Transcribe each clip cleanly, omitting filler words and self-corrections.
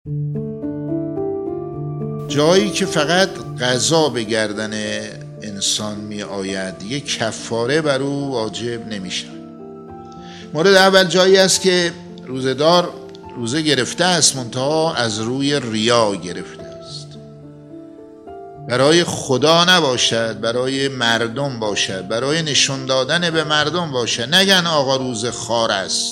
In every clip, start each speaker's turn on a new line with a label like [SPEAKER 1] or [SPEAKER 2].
[SPEAKER 1] جایی که فقط قضا به گردن انسان می آید دیگه کفاره بر او واجب نمیشه. مورد اول جایی است که روزه‌دار روزه گرفته است، منتها از روی ریا گرفته است، برای خدا نباشد، برای مردم باشد، برای نشون دادن به مردم باشد، نگن آقا روزه خوار است.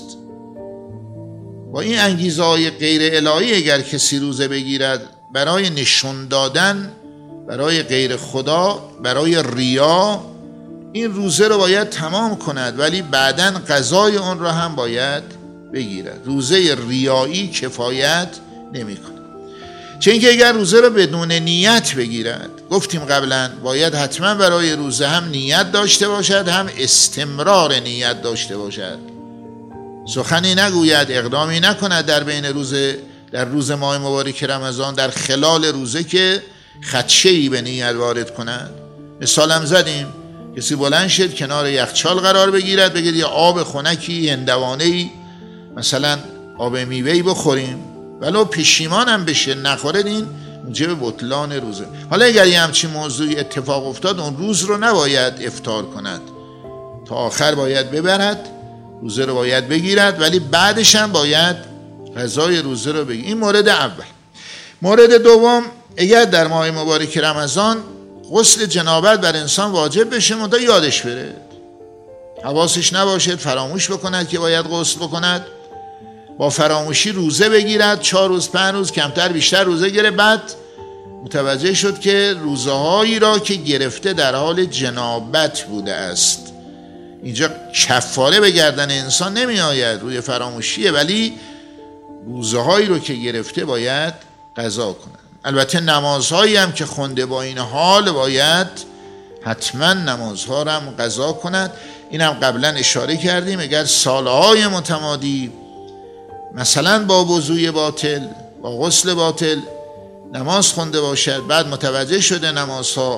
[SPEAKER 1] با این انگیزه‌های غیر الهی اگر کسی روزه بگیرد برای نشون دادن، برای غیر خدا، برای ریا، این روزه رو باید تمام کند، ولی بعداً قضای اون رو هم باید بگیرد. روزه ریایی کفایت نمی کند. چه اینکه اگر روزه رو بدون نیت بگیرد، گفتیم قبلا باید حتما برای روزه هم نیت داشته باشد، هم استمرار نیت داشته باشد. سخنی نگوید، اقدامی نکند در روز ماه مبارک رمضان در خلال روزه که خدشه‌ای به نیت وارد کند. مثالم زدیم، کسی بلند شد کنار یخچال قرار بگیرد، بگید یه آب خنکی هندوانه‌ای، مثلا آب میوه‌ای بخوریم، ولو پشیمان هم بشه نخورد، این موجب بطلان روزه. حالا اگر یه همچین موضوعی اتفاق افتاد، اون روز رو نباید افطار کند، تا آخر باید ببرد، روزه رو باید بگیرد، ولی بعدش هم باید قضای روزه رو بگیرد. این مورد اول. مورد دوم، اگر در ماه مبارک رمضان غسل جنابت بر انسان واجب بشه منتها یادش بره، حواسش نباشد، فراموش بکند که باید غسل بکند، با فراموشی روزه بگیرد، 4 روز 5 روز کمتر بیشتر روزه گیره، بعد متوجه شد که روزهایی را که گرفته در حال جنابت بوده است. اینجا کفاره به گردن انسان نمی آید، روی فراموشیه، ولی روزهایی رو که گرفته باید قضا کند. البته نمازهایی هم که خونده با این حال باید حتما نمازها رو هم قضا کند. این هم قبلا اشاره کردیم، اگر سالهای متمادی مثلا با وضوء باطل، با غسل باطل نماز خونده باشد، بعد متوجه شده نمازها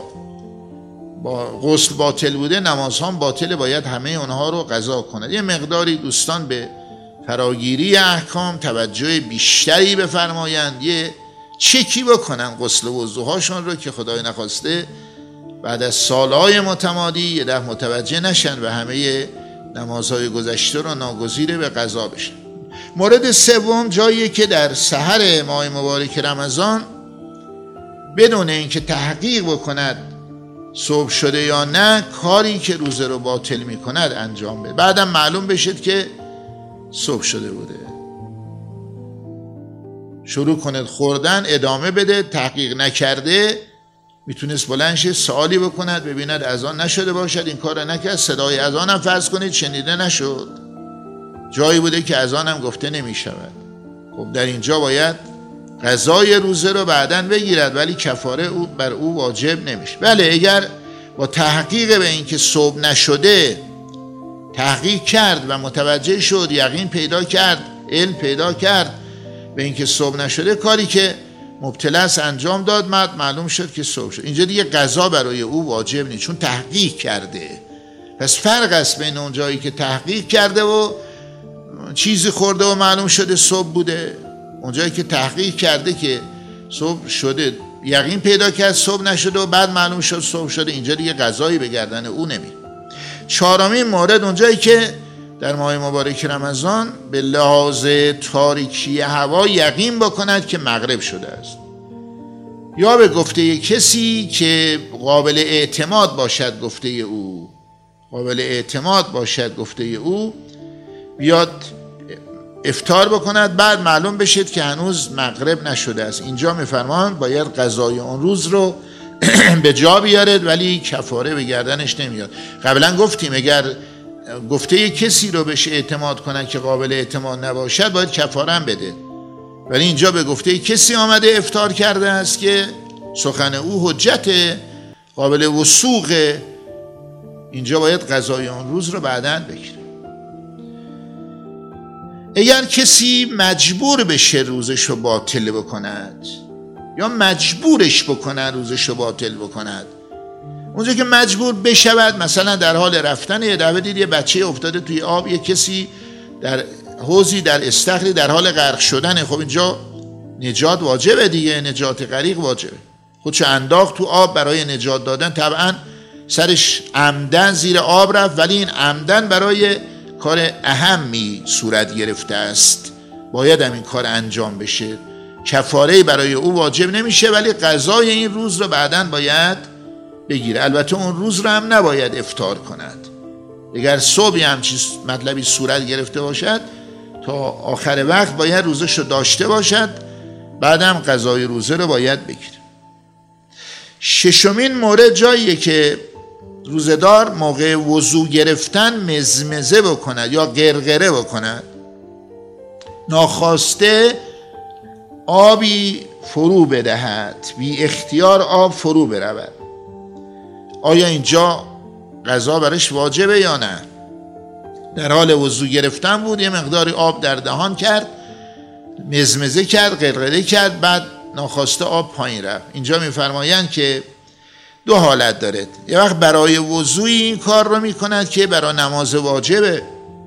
[SPEAKER 1] با غسل باطل بوده، نمازها باطل، باید همه اونها رو قضا کند. یه مقداری دوستان به فراگیری احکام توجه بیشتری بفرمایند، یه چکی بکنن غسل و وضوهاشون رو که خدای نخواسته بعد از سالهای متمادی یه ده متوجه نشن و همه نمازهای گذشته رو ناگزیر به قضا بشن. مورد سوم، جاییه که در سحر ماه مبارک رمضان بدون اینکه تحقیق بکند صبح شده یا نه، کاری که روزه رو باطل میکند انجام بده، بعدم معلوم بشد که صبح شده بوده، شروع کند خوردن، ادامه بده، تحقیق نکرده میتونست بلنش سوالی بکند، ببیند اذان نشده باشد، این کار نکرد، صدای اذان هم فرض کنید شنیده نشد، جایی بوده که اذان هم گفته نمیشود. خب در اینجا باید قضای روزه رو بعداً بگیرد، ولی کفاره بر او واجب نمیشه. بله اگر با تحقیق به این که صبح نشده تحقیق کرد و متوجه شد، یقین پیدا کرد، علم پیدا کرد به این که صبح نشده، کاری که مبتلا است انجام داد، معلوم شد که صبح شد، اینجا دیگه قضا برای او واجب نیست، چون تحقیق کرده. پس فرق است بین اون جایی که تحقیق کرده و چیزی خورده و معلوم شده صبح بوده، اون جایی که تحقیق کرده که صبح شده، یقین پیدا کرد صبح نشده و بعد معلوم شد صبح شده، اینجا دیگه قضایی به گردن او نمیره. چهارمین مورد، اونجایی که در ماه مبارک رمضان به لحاظ تاریکی هوا یقین بکند که مغرب شده است، یا به گفته کسی که قابل اعتماد باشد گفته او بیاد افطار بکند، بعد معلوم بشد که هنوز مغرب نشده است، اینجا میفرمایند باید قضای اون روز رو به جا بیارد، ولی کفاره به گردنش نمیاد. قبلا گفتیم اگر گفته کسی رو بهش اعتماد کنن که قابل اعتماد نباشد باید کفاره هم بده، ولی اینجا به گفته کسی آمده افطار کرده است که سخن او حجت قابل وثوق، اینجا باید قضای اون روز رو بعداً بگیره. اگر کسی مجبور بشه روزش رو باطل بکند یا مجبورش بکنن روزش رو باطل بکند، اونجا که مجبور بشود، مثلا در حال رفتن یه دفعه دید یه بچه افتاده توی آب، یه کسی در حوضی در استخری در حال غرق شدنه، خب اینجا نجات واجبه دیگه، نجات غریق واجبه. خودشو انداخت تو آب برای نجات دادن، طبعا سرش عمدن زیر آب رفت، ولی این عمدن برای کار اهمی صورت گرفته است، باید هم این کار انجام بشه. کفاره برای او واجب نمیشه، ولی قضای این روز رو بعداً باید بگیره. البته اون روز رو هم نباید افطار کند. اگر صبحی همچین مطلبی صورت گرفته باشد تا آخر وقت باید روزش رو داشته باشد، بعدم قضای روزه رو باید بگیره. ششمین مورد جاییه که روزه‌دار موقع وضو گرفتن مزمزه بکند یا غرغره بکند، ناخواسته آبی فرو بدهد، بی اختیار آب فرو برود. آیا اینجا قضا برش واجبه یا نه؟ در حال وضو گرفتن بود، یه مقداری آب در دهان کرد، مزمزه کرد، غرغره کرد، بعد ناخواسته آب پایین رفت. اینجا میفرمایند که دو حالت داره. یه وقت برای وضوی این کار رو میکند که برای نماز واجبه،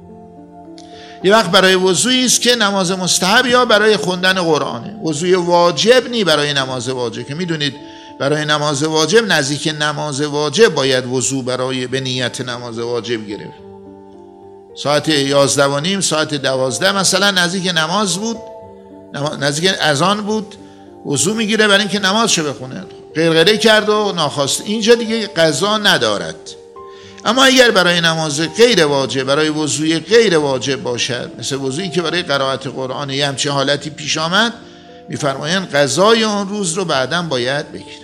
[SPEAKER 1] یه وقت برای وضویی است که نماز مستحب یا برای خوندن قرآنه. وضوی واجب نی برای نماز واجب، که میدونید برای نماز واجب، نزدیک نماز واجب باید وضو برای به نیت نماز واجب گرفت. ساعت 11:30 ساعت 12 مثلا نزدیک نماز بود، نزدیک اذان بود، وضو میگیره برای اینکه نمازشو بخونه، غرغره کرد و ناخواست، اینجا دیگه قضا ندارد. اما اگر برای نماز غیر واجب، برای وضوی غیر واجب باشد، مثل وضویی که برای قرائت قرآن یه همچین حالتی پیش آمد، میفرمایند قضای اون روز رو بعداً باید بگیره.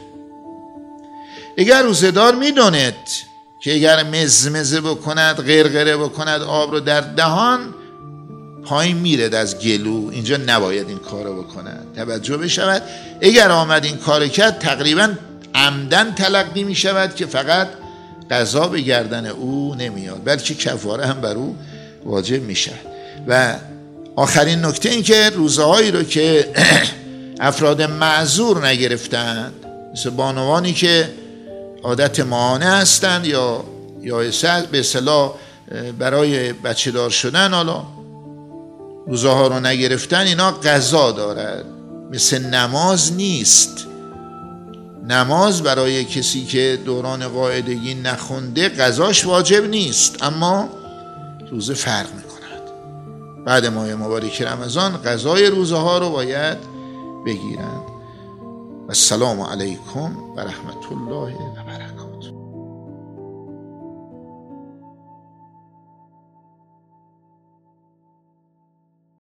[SPEAKER 1] اگر روزه‌دار میداند که اگر مزمزه بکند، غرغره بکند، آب رو در دهان پایین میرد از گلو، اینجا نباید این کارو بکند، توجه بشود. اگر آمد این کار کرد، تقریبا عمدن تلقی میشود که فقط قضا به گردن او نمیاد، بلکه کفاره هم بر او واجب میشه. و آخرین نکته این که روزهایی رو که افراد معذور نگرفتند، مثل بانوانی که عادت ماهانه هستند یا به اصطلاح برای بچه دار شدن حالا روزه ها رو نگرفتن، اینا قضا دارد. مثل نماز نیست. نماز برای کسی که دوران قاعدگی نخونده قضاش واجب نیست، اما روزه فرق میکند. بعد ماه مبارک رمضان قضای روزه ها رو باید بگیرند. و السلام علیکم و رحمت الله و برکاته.